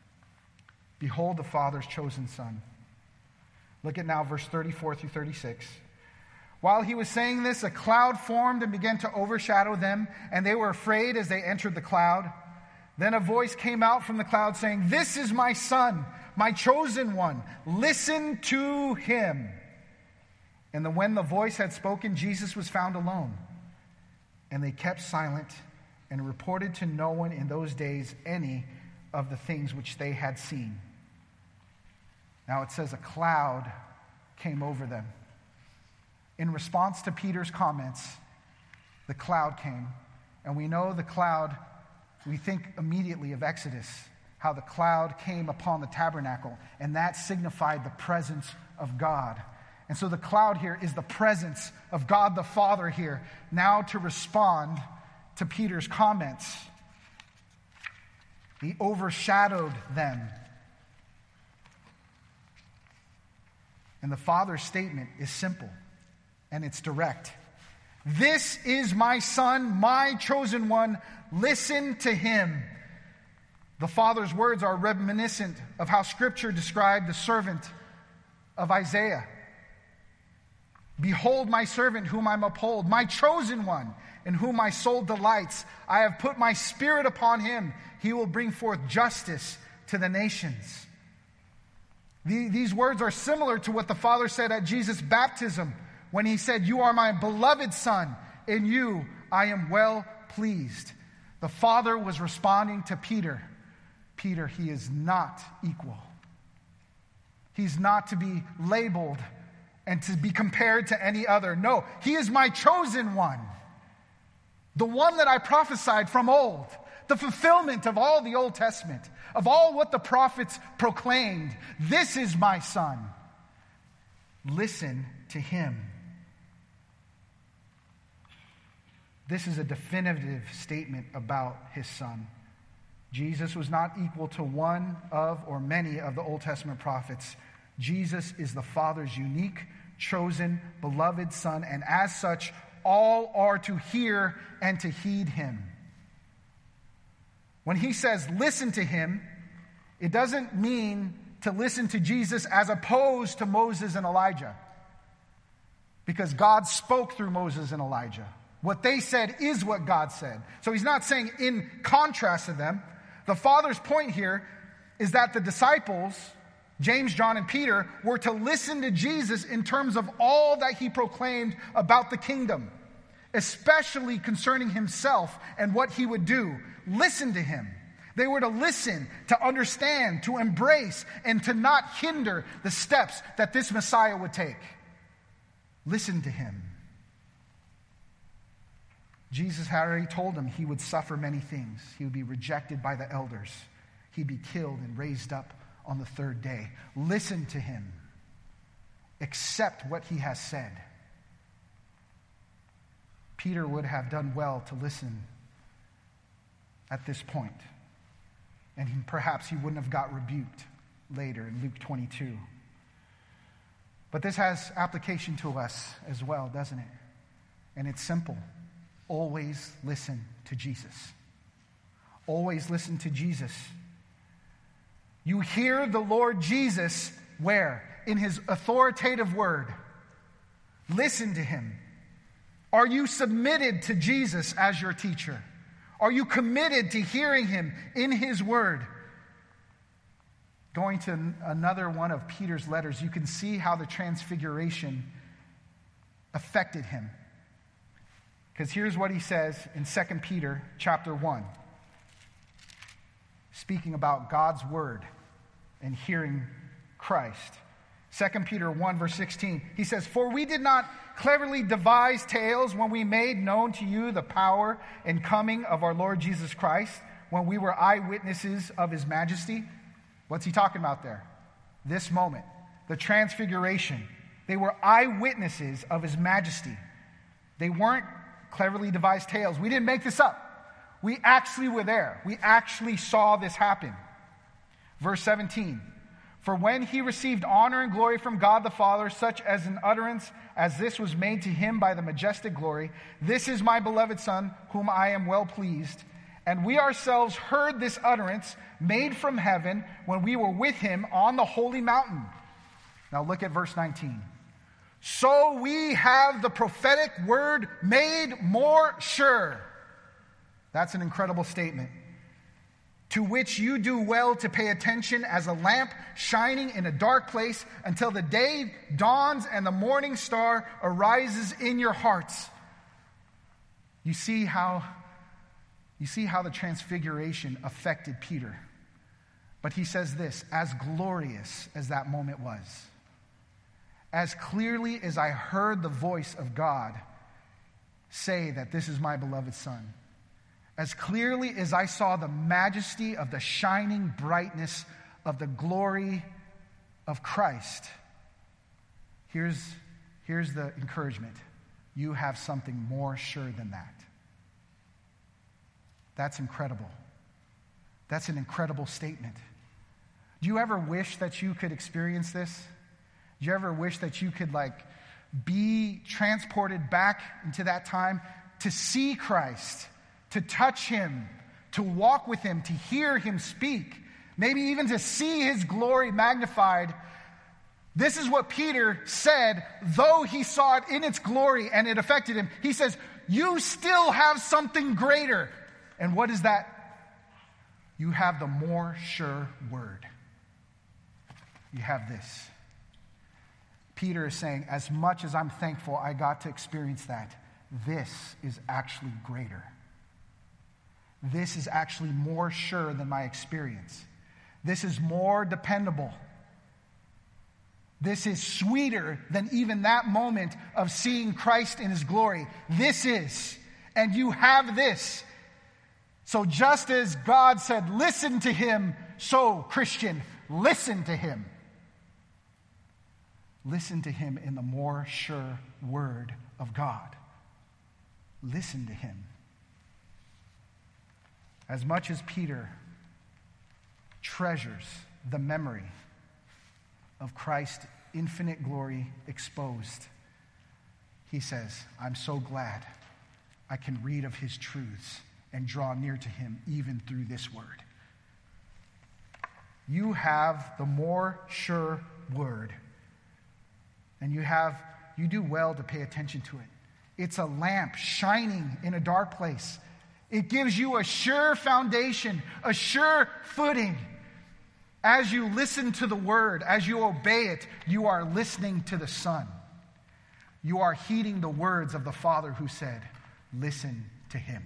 Behold the Father's chosen Son. Look at now verse thirty-four through thirty-six. While he was saying this, a cloud formed and began to overshadow them, and they were afraid as they entered the cloud. Then a voice came out from the cloud saying, "This is my Son, my chosen one. Listen to him." And the, when the voice had spoken, Jesus was found alone. And they kept silent and reported to no one in those days any of the things which they had seen. Now it says a cloud came over them. In response to Peter's comments, the cloud came. And we know the cloud, we think immediately of Exodus, how the cloud came upon the tabernacle, and that signified the presence of God. And so the cloud here is the presence of God the Father here, now to respond to Peter's comments. He overshadowed them. And the Father's statement is simple, and it's direct. This is my Son, my chosen one. Listen to him. The Father's words are reminiscent of how Scripture described the servant of Isaiah. Behold my servant whom I uphold, my chosen one, in whom my soul delights. I have put my spirit upon him. He will bring forth justice to the nations. The, these words are similar to what the Father said at Jesus' baptism when he said, "You are my beloved Son. In you I am well pleased." The Father was responding to Peter. Peter, he is not equal. He's not to be labeled and to be compared to any other. No, he is my chosen one. The one that I prophesied from old. The fulfillment of all the Old Testament. Of all what the prophets proclaimed. This is my Son. Listen to him. This is a definitive statement about his son. Jesus was not equal to one of or many of the Old Testament prophets. Jesus is the Father's unique, chosen, beloved Son, and as such, all are to hear and to heed him. When he says listen to him, it doesn't mean to listen to Jesus as opposed to Moses and Elijah, because God spoke through Moses and Elijah. What they said is what God said. So he's not saying in contrast to them. The Father's point here is that the disciples, James, John, and Peter, were to listen to Jesus in terms of all that he proclaimed about the kingdom, especially concerning himself and what he would do. Listen to him. They were to listen, to understand, to embrace, and to not hinder the steps that this Messiah would take. Listen to him. Jesus had already told them he would suffer many things. He would be rejected by the elders. He'd be killed and raised up on the third day. Listen to him. Accept what he has said. Peter would have done well to listen at this point. And he, perhaps he wouldn't have got rebuked later in Luke twenty-two. But this has application to us as well, doesn't it? And it's simple. Always listen to Jesus. Always listen to Jesus. You hear the Lord Jesus where? In his authoritative word. Listen to him. Are you submitted to Jesus as your teacher? Are you committed to hearing him in his word? Going to another one of Peter's letters, you can see how the transfiguration affected him. Because here's what he says in Second Peter chapter one. Speaking about God's word and hearing Christ. Second Peter one verse sixteen. He says, "For we did not cleverly devise tales when we made known to you the power and coming of our Lord Jesus Christ, when we were eyewitnesses of his majesty." What's he talking about there? This moment. The transfiguration. They were eyewitnesses of his majesty. They weren't cleverly devised tales. We didn't make this up. We actually were there. We actually saw this happen. Verse seventeen. "For when he received honor and glory from God the Father, such as an utterance as this was made to him by the majestic glory, this is my beloved Son, whom I am well pleased. And we ourselves heard this utterance made from heaven when we were with him on the holy mountain." Now look at verse nineteen. "So we have the prophetic word made more sure." That's an incredible statement. "To which you do well to pay attention as a lamp shining in a dark place until the day dawns and the morning star arises in your hearts." You see how, you see how the transfiguration affected Peter. But he says this, as glorious as that moment was, as clearly as I heard the voice of God say that this is my beloved Son, as clearly as I saw the majesty of the shining brightness of the glory of Christ, here's, here's the encouragement. You have something more sure than that. That's incredible. That's an incredible statement. Do you ever wish that you could experience this? Do you ever wish that you could like be transported back into that time to see Christ, to touch him, to walk with him, to hear him speak, maybe even to see his glory magnified? This is what Peter said, though he saw it in its glory and it affected him. He says, you still have something greater. And what is that? You have the more sure word. You have this. Peter is saying, as much as I'm thankful I got to experience that, this is actually greater. This is actually more sure than my experience. This is more dependable. This is sweeter than even that moment of seeing Christ in his glory. This is. And you have this. So just as God said, listen to him, so, Christian, listen to him. Listen to him in the more sure word of God. listen to him. As much as Peter treasures the memory of Christ's infinite glory exposed, he says, I'm so glad I can read of his truths and draw near to him even through this word. You have the more sure word, and you have you do well to pay attention to it. It's a lamp shining in a dark place. It gives you a sure foundation, a sure footing. As you listen to the word, as you obey it, you are listening to the Son. You are heeding the words of the Father who said, listen to him.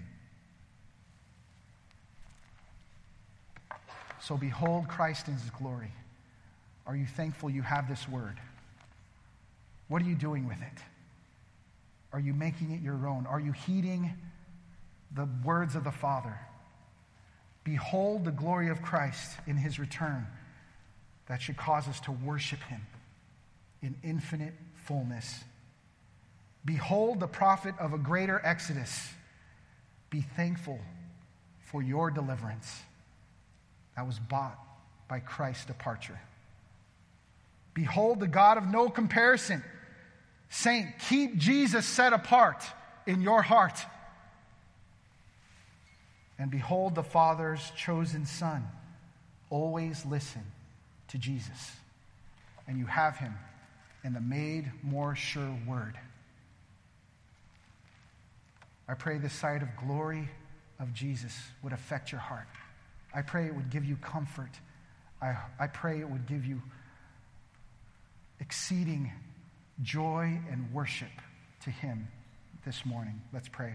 So behold Christ in his glory. Are you thankful you have this word? What are you doing with it? Are you making it your own? Are you heeding the words of the Father? Behold the glory of Christ in his return that should cause us to worship him in infinite fullness. Behold the prophet of a greater exodus. Be thankful for your deliverance that was bought by Christ's departure. Behold the God of no comparison. Saint, keep Jesus set apart in your heart. And behold the Father's chosen Son. Always listen to Jesus. And you have him in the made more sure word. I pray the sight of glory of Jesus would affect your heart. I pray it would give you comfort. I, I pray it would give you exceeding joy and worship to him this morning. Let's pray.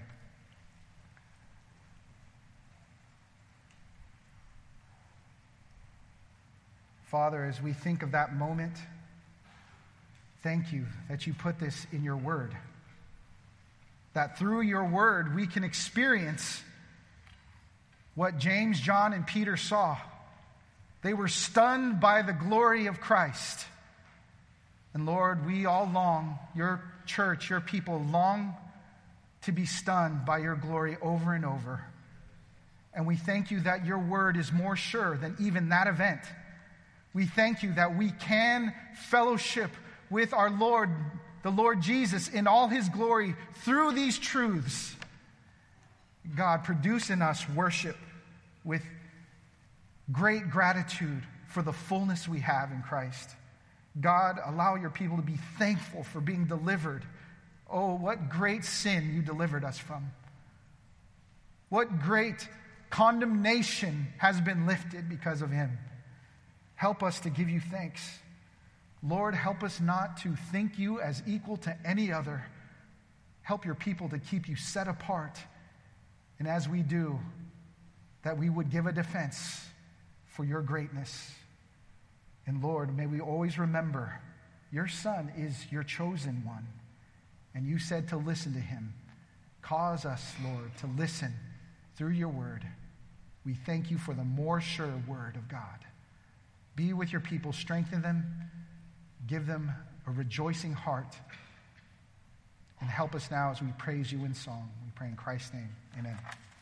Father, as we think of that moment, thank you that you put this in your word. That through your word we can experience what James, John, and Peter saw. They were stunned by the glory of Christ. And Lord, we all long, your church, your people long to be stunned by your glory over and over. And we thank you that your word is more sure than even that event. We thank you that we can fellowship with our Lord, the Lord Jesus, in all his glory through these truths. God, produce in us worship with great gratitude for the fullness we have in Christ. God, allow your people to be thankful for being delivered. Oh, what great sin you delivered us from. What great condemnation has been lifted because of him. Help us to give you thanks. Lord, help us not to think you as equal to any other. Help your people to keep you set apart. And as we do, that we would give a defense for your greatness. And Lord, may we always remember your Son is your chosen one. And you said to listen to him. Cause us, Lord, to listen through your word. We thank you for the more sure word of God. Be with your people, strengthen them, give them a rejoicing heart, and help us now as we praise you in song. We pray in Christ's name. Amen.